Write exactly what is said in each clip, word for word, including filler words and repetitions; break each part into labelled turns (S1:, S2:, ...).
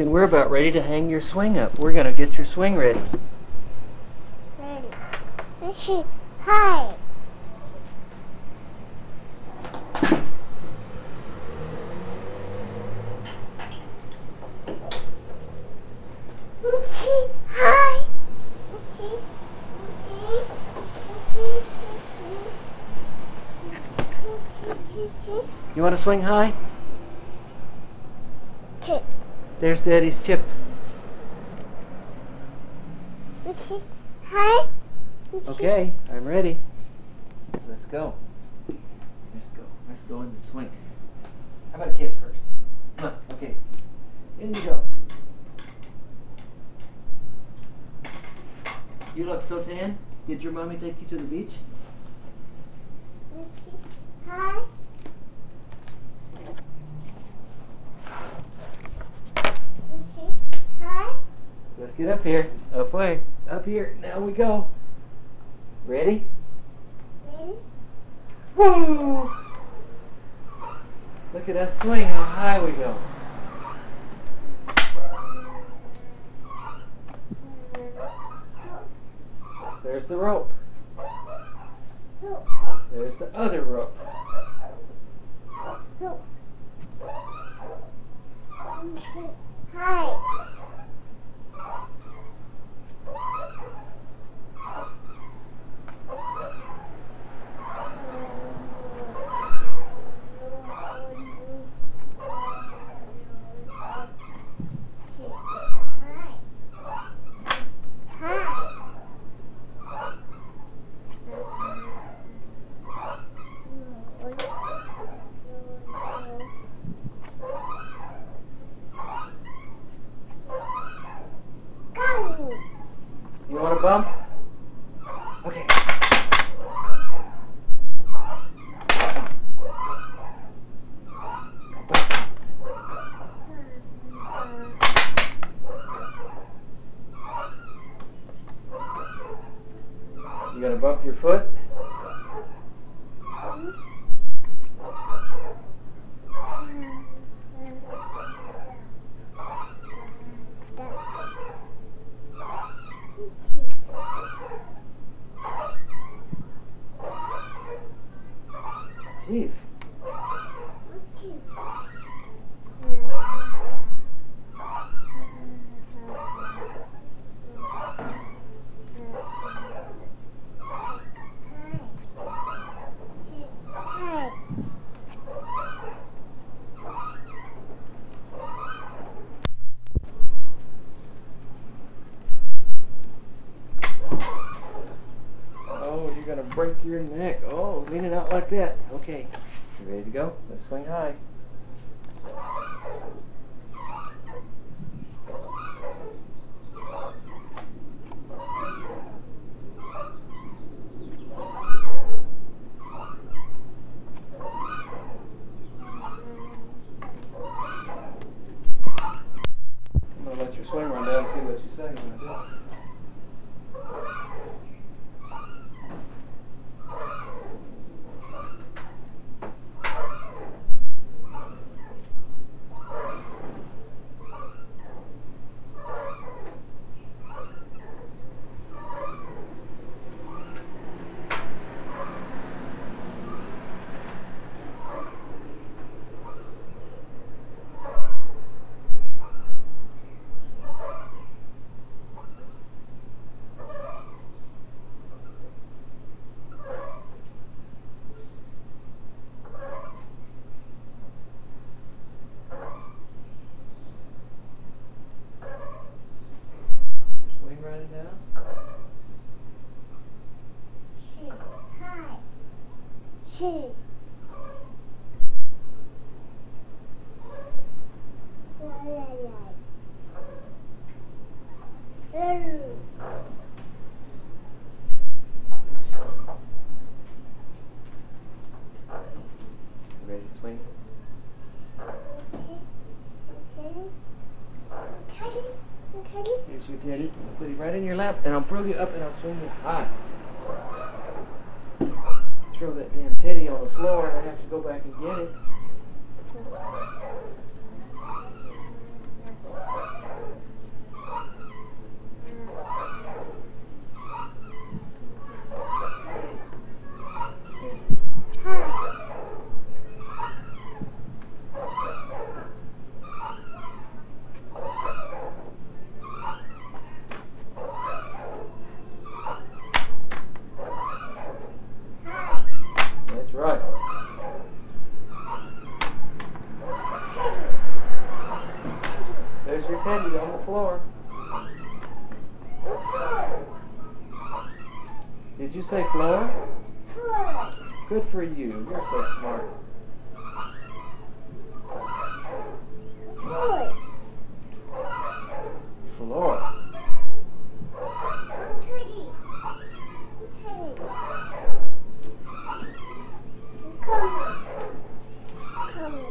S1: and we're about ready to hang your swing up. We're going to get your swing ready.
S2: Ready. Let's see. Hi. Let's see. Hi. Let's see. Let's see. Let's see.
S1: You want to swing high?
S2: Chip.
S1: There's Daddy's chip.
S2: Let's see. Hi. Let's see.
S1: Okay, I'm ready. Let's go. Let's go. Let's go in the swing. How about a kiss first? Come on. Okay. In you go. You look so tan. Did your mommy take you to the beach?
S2: Let's see. Hi. Let's see. Hi.
S1: Let's get up here. Up way. Up here. Now we go. Ready?
S2: Ready?
S1: Woo! Look at us swing, how high we go. There's the rope.
S2: Look.
S1: There's the other rope.
S2: Look. Hi.
S1: You want a bump? Okay. You gonna bump your foot? Chief. Oh, you're gonna break your neck. Oh, lean it out like that. Okay. You ready to go? Let's swing high. I'm gonna let your swing run down and see what you say when I do it. Swing right down.
S2: Hi. She. La la la. Lulu.
S1: Ready to swing?
S2: Teddy. Teddy. Teddy.
S1: Here's your teddy. I'll put it right in your lap, and I'll pull you up, and I'll swing you high. Throw that damn teddy on the floor, and I have to go back and get it. Teddy on the floor. Did you say floor?
S2: Floor.
S1: Good for you. You're so smart.
S2: Floor.
S1: Floor.
S2: Teddy. Teddy. Come. Come.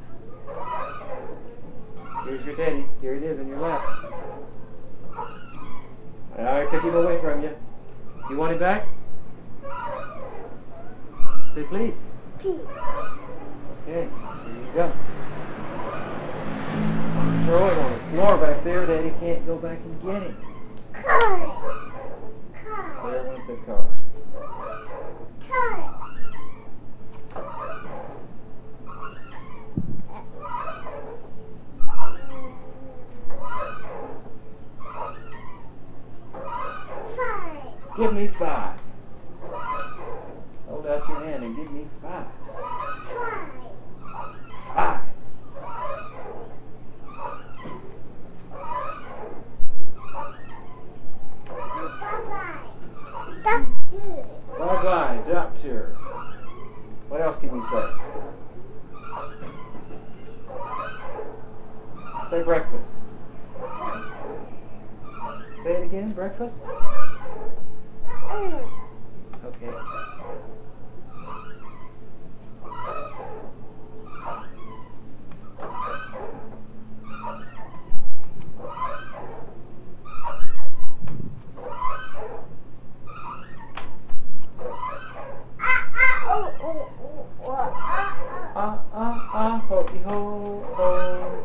S1: Here's your Teddy. Here it is in your lap. I took him away from you. You want him back? Say please.
S2: Pee.
S1: Okay, here you go. Throw it on the floor back there. Daddy can't go back and get him.
S2: Car. Car.
S1: There went the car.
S2: Car. Five.
S1: Give me five. Hold out your hand and give me five.
S2: Five.
S1: Five.
S2: Bye-bye. Doctor.
S1: Bye-bye, doctor. What else can you say? Say breakfast. Say it again, breakfast?
S2: Mm.
S1: Okay. Ah, ah, ah, ho-ee, ho, ho.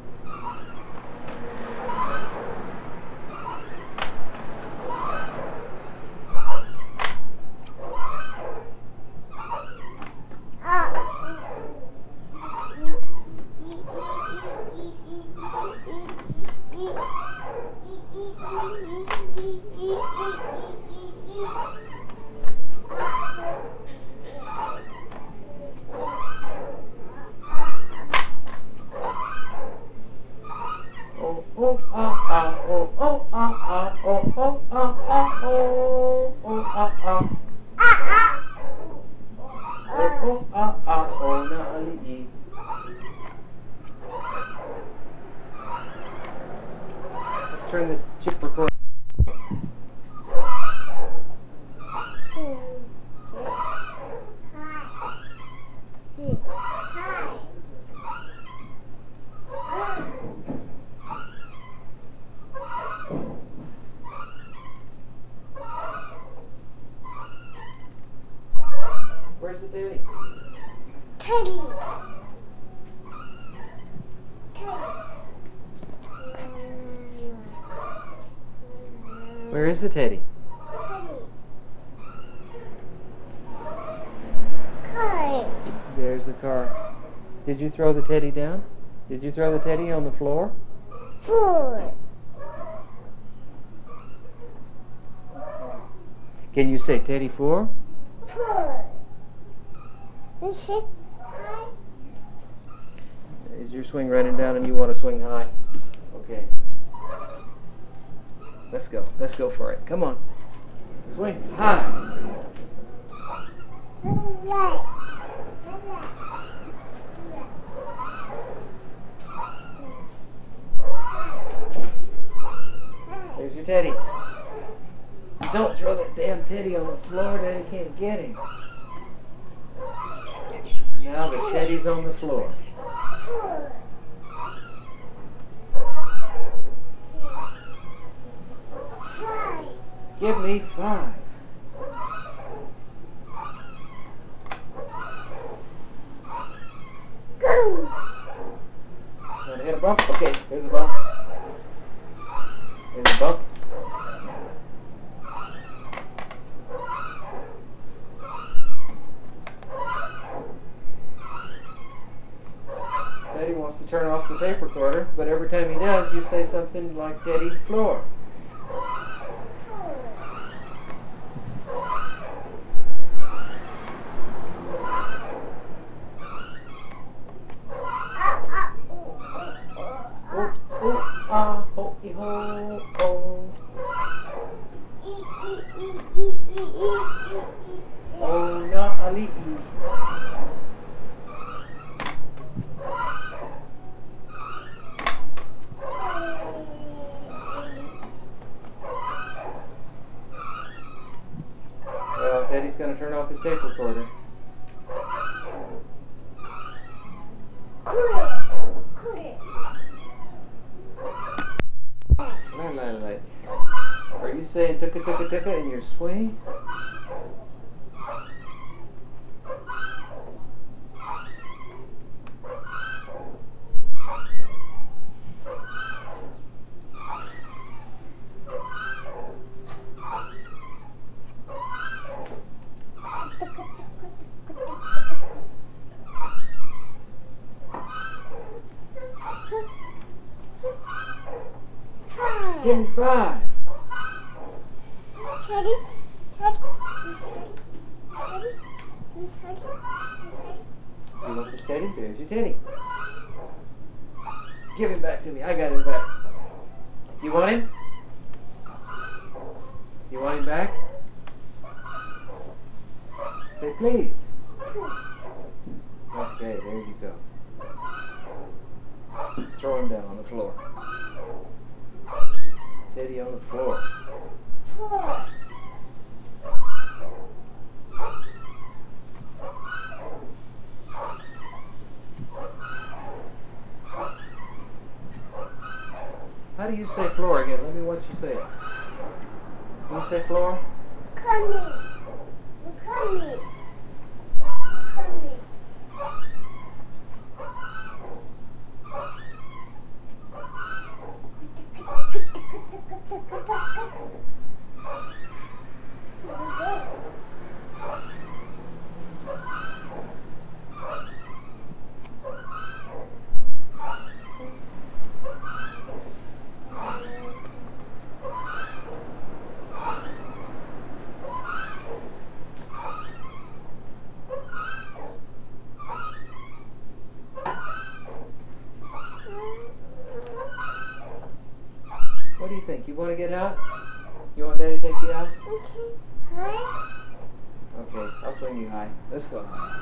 S1: Oh, oh, ah, ah, oh, oh, ah, ah, oh, oh, ah, ah, oh, oh, ah, ah. Oh, oh, ah, ah, oh, na-ali-i. Let's turn this chip recorder. Where's the Teddy?
S2: Teddy.
S1: Where is the Teddy?
S2: Car.
S1: There's the car. Did you throw the Teddy down? Did you throw the Teddy on the floor?
S2: Four.
S1: Can you say Teddy four?
S2: Four. Is it high?
S1: Is your swing running down and you want to swing high? Okay. Let's go. Let's go for it. Come on. Swing high.
S2: Right.
S1: There's your Teddy. Don't throw that damn Teddy on the floor. Daddy can't get him. Now the Teddy's on the floor.
S2: Four. Five.
S1: Give me five.
S2: Go.
S1: Want to hit a bump? Okay, there's a bump. There's a bump. Teddy wants to turn off the tape recorder, but every time he does, you say something like Teddy floor. Oh, oh, ah, gonna turn off his tape recorder. La, la, la. Are you saying tucka tucka tucka in your swing? Give me five.
S2: Teddy, Teddy, Teddy, Teddy,
S1: You want this teddy? There's your teddy. Give him back to me. I got him back. You want him? You want him back? Say please. Okay, there you go. Throw him down on the floor. Teddy on the floor. How do you say floor again? Let me watch you say it. Can you say floor?
S2: Come here. Come here. Come here.
S1: What do you think? You want to get out? You want Daddy to take you out?
S2: Okay. Hi.
S1: Okay, I'll swing you high. Let's go.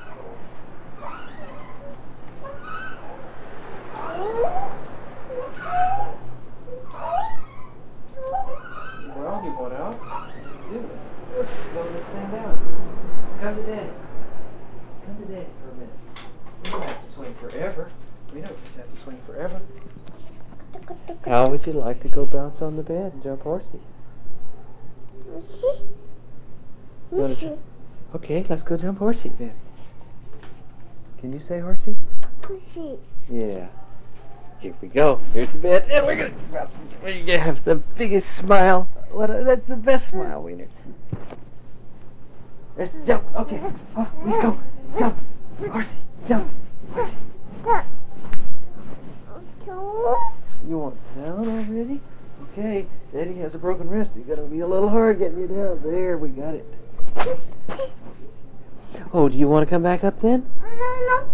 S1: Well, you want out? Let's do this. Let's go to stand down. Come to Daddy. Come to Daddy for a minute. We don't have to swing forever. We don't just have to swing forever. How would you like to go bounce on the bed and jump horsey?
S2: Horsey?
S1: You wanna
S2: Horsey.
S1: try- Okay, let's go jump horsey then. Can you say horsey?
S2: Horsey.
S1: Yeah. Here we go. Here's the bed, and we're gonna bounce. You have the biggest smile. What? A, that's the best smile, Wiener. Let's jump. Okay. Oh, we go. Jump. Horsey. Jump. Horsey. You want down already? Okay. Daddy has a broken wrist. It's gonna be a little hard getting you down. There, we got it. Oh, do you want to come back up then?
S2: No,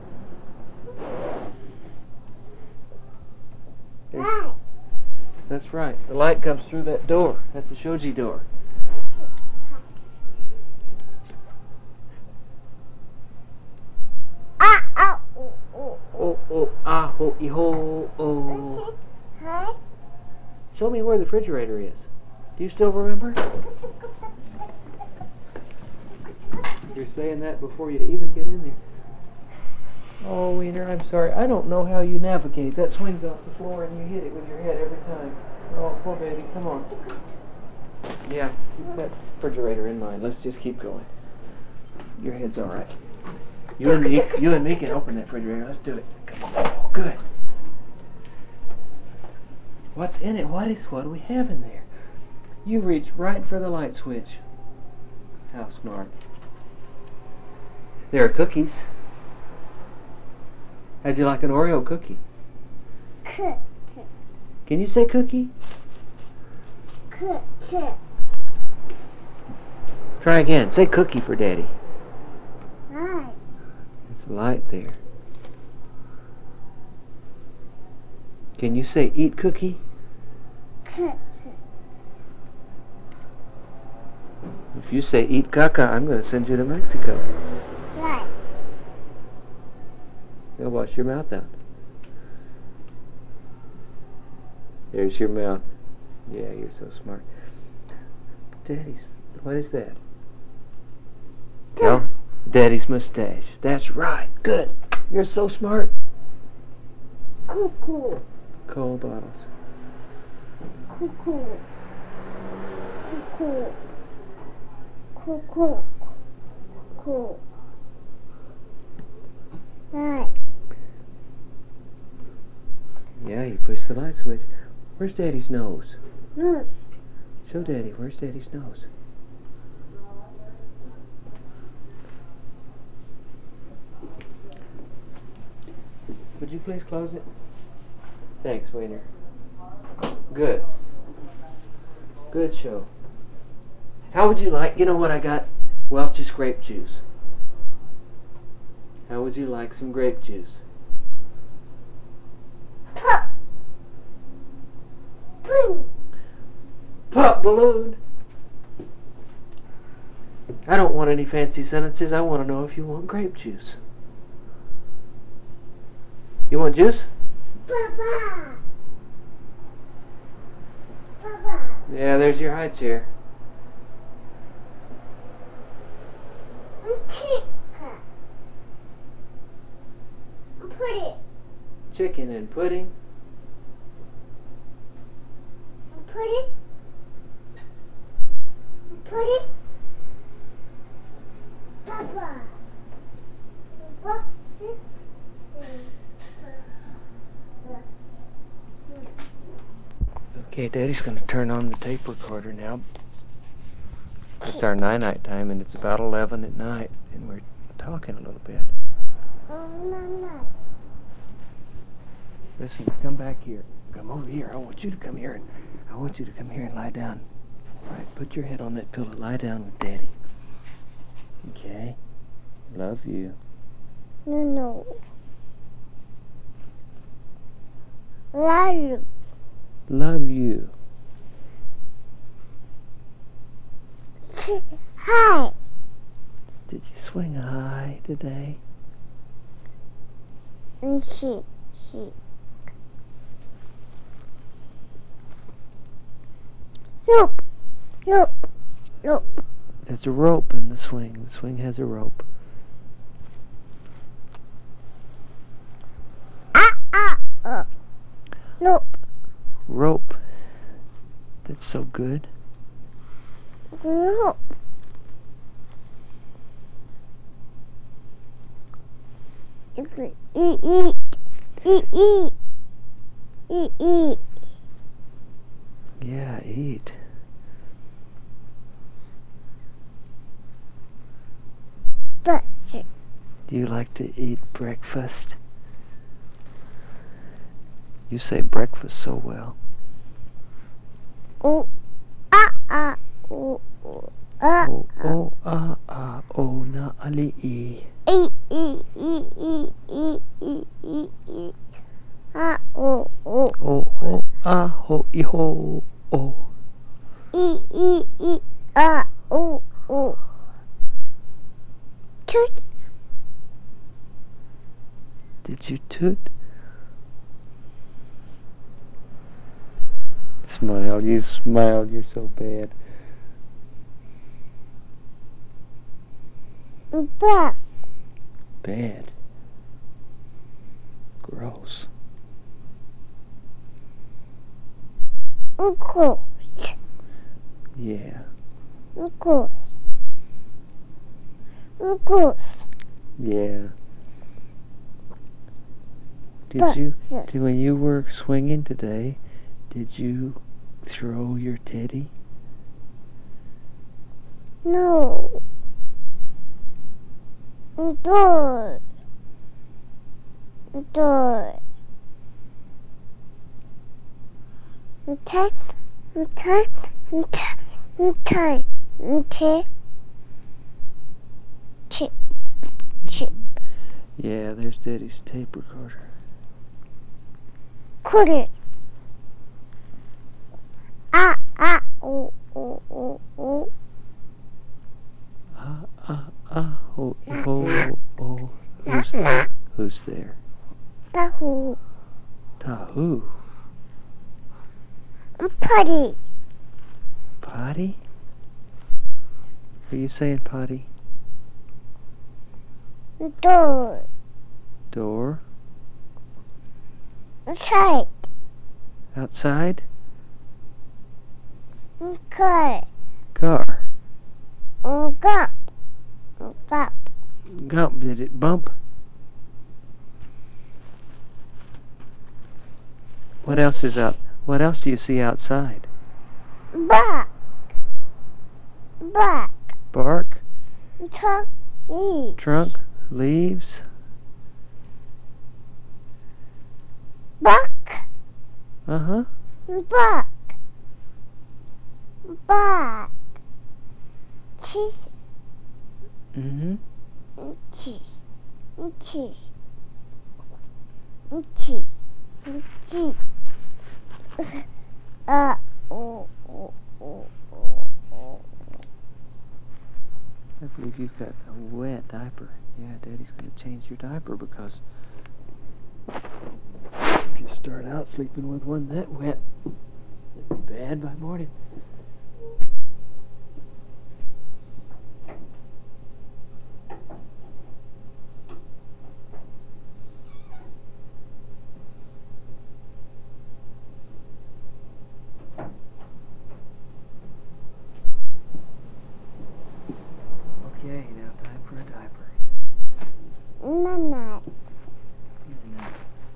S1: There's-
S2: no.
S1: That's right. The light comes through that door. That's the shoji door.
S2: Ah, ah, oh, oh, oh.
S1: Oh, oh, ah, ho, e, ho, oh.
S2: Hi.
S1: Show me where the refrigerator is. Do you still remember? You're saying that before you even get in there. Oh, Wiener, I'm sorry. I don't know how you navigate. That swings off the floor and you hit it with your head every time. Oh, poor baby. Come on. Yeah, keep that refrigerator in mind. Let's just keep going. Your head's all right. You and me, you and me can open that refrigerator. Let's do it. Come on. Good. What's in it? What is? What do we have in there? You reached right for the light switch. How smart. There are cookies. How'd you like an Oreo cookie?
S2: Cook,
S1: Can you say cookie?
S2: cook, cook.
S1: Try again. Say cookie for Daddy.
S2: Hi.
S1: There's a light there. Can you say eat cookie?
S2: Cook.
S1: If you say eat caca, I'm going to send you to Mexico.
S2: Right.
S1: Now wash your mouth out. There's your mouth. Yeah, you're so smart. Daddy's, what is that? Tell Daddy's mustache. That's right. Good. You're so smart.
S2: Cool, cool.
S1: Coal bottles.
S2: Cool, cool. Cool, cool. Cool, cool. Cool. Right.
S1: Yeah, you push the light switch. Where's Daddy's nose?
S2: Mm.
S1: Show Daddy. Where's Daddy's nose? Would you please close it? Thanks, Wiener. Good. Good show. How would you like, you know what I got? Welch's grape juice. How would you like some grape juice?
S2: Pop. Boom.
S1: Pop balloon. I don't want any fancy sentences. I want to know if you want grape juice. You want juice?
S2: Papa. Papa.
S1: Yeah, there's your high chair.
S2: Chicken. Put it.
S1: Chicken and pudding.
S2: Put it. Put it. Papa. Papa.
S1: Okay, Daddy's going to turn on the tape recorder now. It's our night-night time, and it's about eleven at night, and we're talking a little bit.
S2: Oh, no, no.
S1: Listen, come back here. Come over here. I want you to come here, and I want you to come here and lie down. All right, put your head on that pillow. Lie down with Daddy. Okay? Love you.
S2: No, no. Love you.
S1: Love you.
S2: Hi.
S1: Did you swing high today?
S2: And she, she. Nope. Nope. Nope.
S1: There's a rope in the swing. The swing has a rope.
S2: Ah, ah, uh. Nope.
S1: Rope. That's so good.
S2: Nope. You can eat, eat, eat, eat, eat, eat.
S1: Yeah, eat.
S2: But
S1: Do you like to eat breakfast? You say breakfast so well.
S2: oh, ah, ah, oh, oh, ah,
S1: Oh,
S2: ah.
S1: oh, ah, ah, oh, na ali'i.
S2: Eat, eat, eat, eat, eat, eat, eat, eat. Ah, oh, oh.
S1: Oh, oh, ah, ho, iho, oh.
S2: Eat, eat, eat. Ah, oh, oh. Toot.
S1: Did you toot? Smile, you smiled, you're so bad.
S2: Back.
S1: Bad. Gross.
S2: Of course.
S1: Yeah.
S2: Of course. Of course.
S1: Yeah. Did
S2: But,
S1: you,
S2: sir.
S1: did, when you were swinging today, did you throw your teddy?
S2: No. Door. Door. Okay. Okay. Okay. Okay. Okay. Chip. Chip.
S1: Yeah, there's Daddy's tape recorder.
S2: Put it. Ah, ah, oh, oh, oh, oh.
S1: Ah, ah, ah, oh, oh, oh. Who's there? Who's there?
S2: Tahu.
S1: Tahu.
S2: Putty.
S1: Potty? Are you saying potty?
S2: Door.
S1: Door.
S2: Side.
S1: Outside.
S2: Car.
S1: Car.
S2: Gump. Gump.
S1: Gump. Did it bump? What else is out? What else do you see outside?
S2: Bark. Bark.
S1: Bark.
S2: Trunk. Leaves.
S1: Trunk. Leaves.
S2: Bark.
S1: Uh-huh.
S2: Bark. Bark. Cheese.
S1: Mm-hmm.
S2: Cheese. Cheese. Cheese. Cheese. Uh, oh, oh, oh, oh, oh.
S1: I believe you've got a wet diaper. Yeah, Daddy's going to change your diaper because if you start out sleeping with one that wet, it'd be bad by morning. Okay, now time for a diaper.
S2: Mama.
S1: Mm.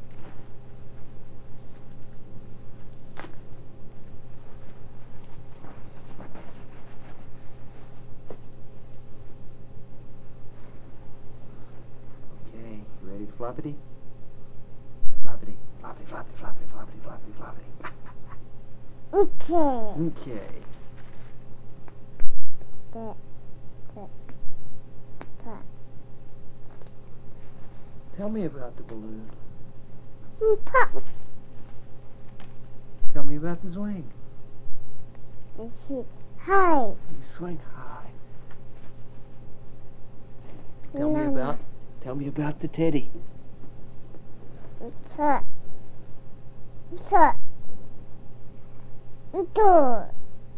S1: Okay, ready to floppity? Floppity, floppity, floppity, floppity, floppity, floppity, floppity.
S2: Okay.
S1: Okay.
S2: The, the, the.
S1: Tell me about the balloon.
S2: Pop.
S1: Tell me about the swing.
S2: Hi.
S1: You swing high. Tell me
S2: Mama.
S1: about tell me about the teddy.
S2: Shut. Shut. Door.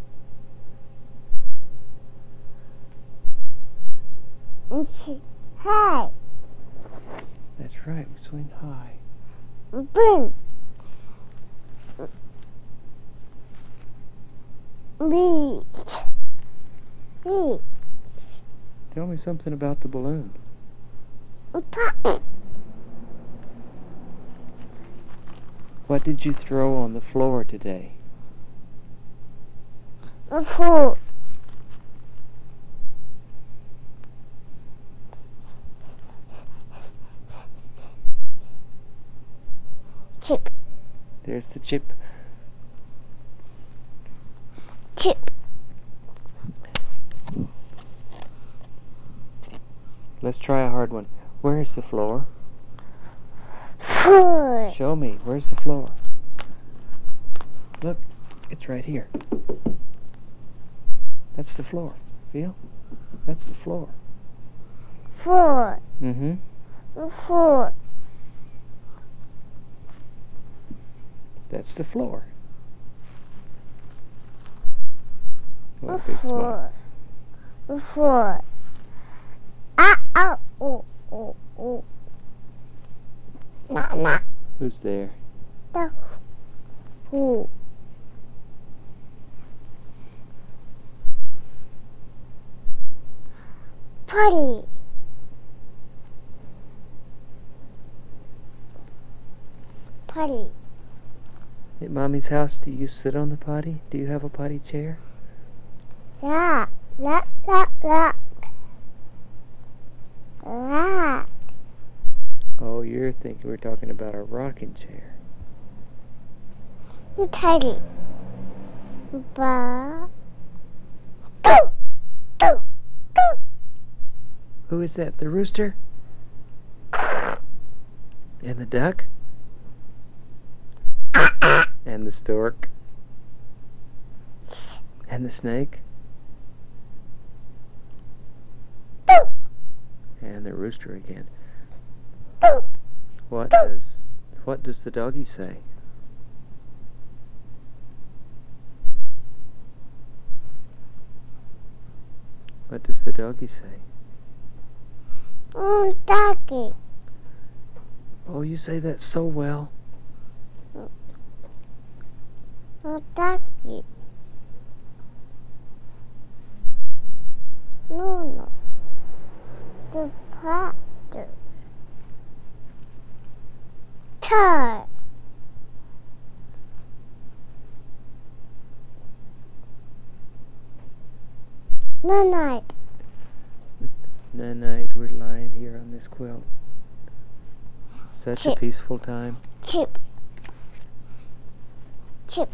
S2: Hi.
S1: That's right, we swing high.
S2: Bring. Beach. Beach.
S1: Tell me something about the balloon.
S2: Pop.
S1: What did you throw on the floor today?
S2: Four. Chip.
S1: There's the chip.
S2: Chip.
S1: Let's try a hard one. Where's the floor?
S2: Four.
S1: Show me. Where's the floor? Look, it's right here. That's the floor. Feel? That's the floor.
S2: Four.
S1: Mm-hmm.
S2: Four.
S1: That's the floor. What a big smile.
S2: Four. Four. Ah, ah, oh, oh, oh. Mama.
S1: Who's there?
S2: The who? Potty. Potty.
S1: At Mommy's house, do you sit on the potty? Do you have a potty chair?
S2: La, la, la, la. La.
S1: Oh, you're thinking we're talking about a rocking chair.
S2: Teddy. Ba. Boo. Boo. Boo.
S1: Who is that? The rooster? And the duck? And the stork? And the snake?
S2: Boo.
S1: And the rooster again.
S2: Boo.
S1: What does what does the doggy say? What does the doggy say?
S2: Oh, ducky.
S1: Oh, you say that so well.
S2: Oh, ducky. No, no. The father. Tie. No night.
S1: Night, we're lying here on this quilt. Such
S2: Chip.
S1: a peaceful time.
S2: Chip. Chip.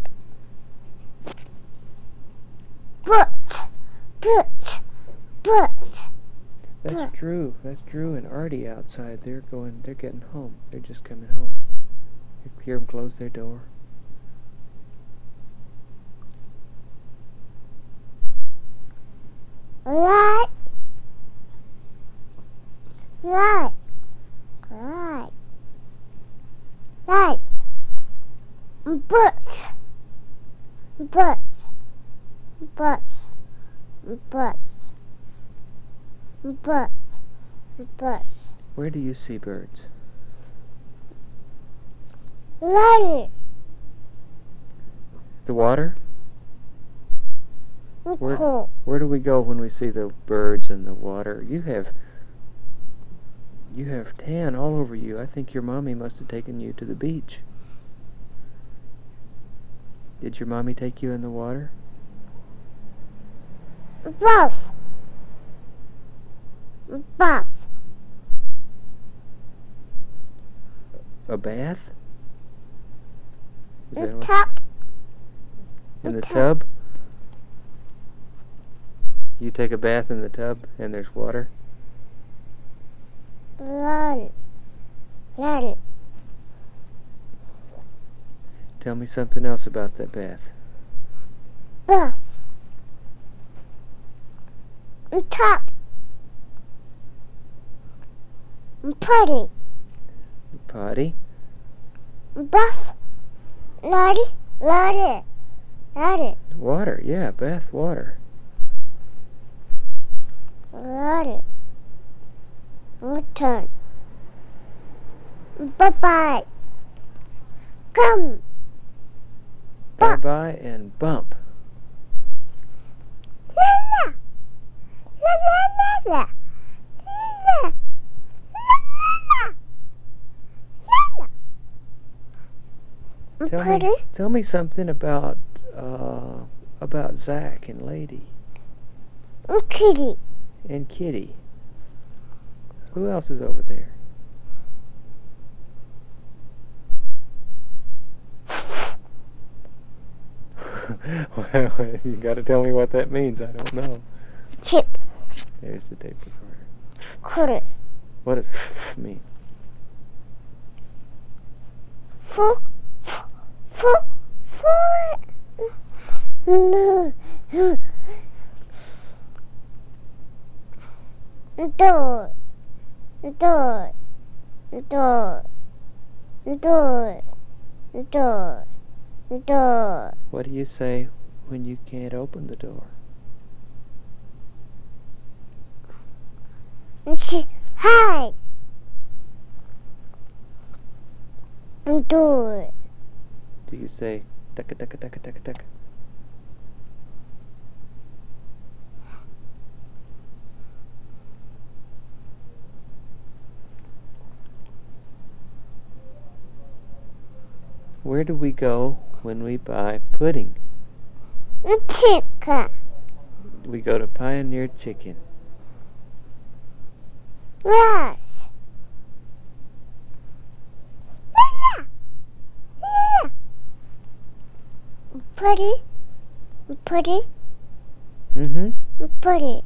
S2: Boots. Boots. Boots.
S1: That's
S2: What?
S1: Drew. That's Drew and Artie outside. They're going. They're getting home. They're just coming home. You hear them close their door.
S2: Light. Light. Light. Light. Boots. Boots. Boots. Boots. Boots. Boots.
S1: Where do you see birds?
S2: Light.
S1: The water? Where,
S2: Cool.
S1: where do we go when we see the birds and the water? You have you have tan all over you. I think your mommy must have taken you to the beach. Did your mommy take you in the water?
S2: Buff. Buff.
S1: A bath? Is that
S2: The
S1: what-
S2: top.
S1: in the
S2: the tub.
S1: tub? You take a bath in the tub and there's water?
S2: Light. Light.
S1: Tell me something else about that bath.
S2: Buff. The top. Pretty.
S1: Potty?
S2: Buff. Lighty. Lighty. Lighty.
S1: Water, yeah, bath water.
S2: Lighty. Return. Bye-bye. Come. Bump.
S1: Bye-bye and bump.
S2: La la. La la la la. La. La la la. La.
S1: Tell
S2: Pretty.
S1: me, tell me something about uh, about Zach and Lady
S2: Kitty.
S1: and Kitty. Who else is over there? Well, you got to tell me what that means. I don't know.
S2: Chip.
S1: There's the tape recorder.
S2: Critter.
S1: What does mean?
S2: Four. Four. Four. No. The door. The door. The door. The door. The door. The door.
S1: What do you say when you can't open the door?
S2: And she hide. The door.
S1: Do you say ducka ducka ducka ducka ducka? Where do we go when we buy pudding?
S2: The chicken.
S1: We go to Pioneer Chicken.
S2: Rice. La la. La. Pretty. Pretty.
S1: Mm-hmm.
S2: Pretty.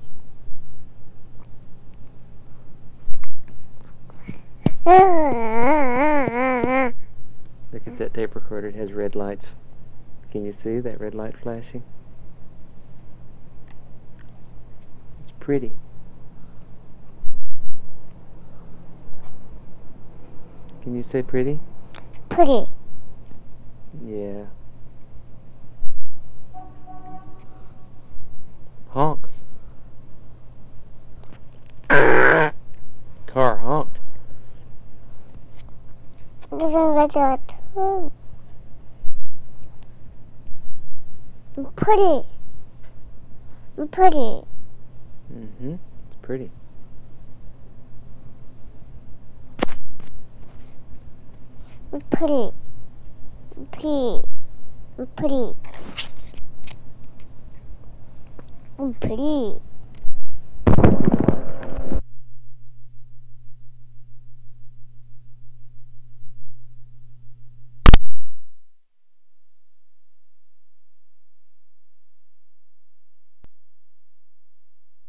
S1: Look at that tape recorder. It has red lights. Can you see that red light flashing? It's pretty. Can you say pretty?
S2: Pretty.
S1: Yeah. Honk.
S2: got that too. Pretty. Pretty.
S1: Mm-hmm. It's pretty.
S2: Pretty. Pretty. Pretty. Pretty.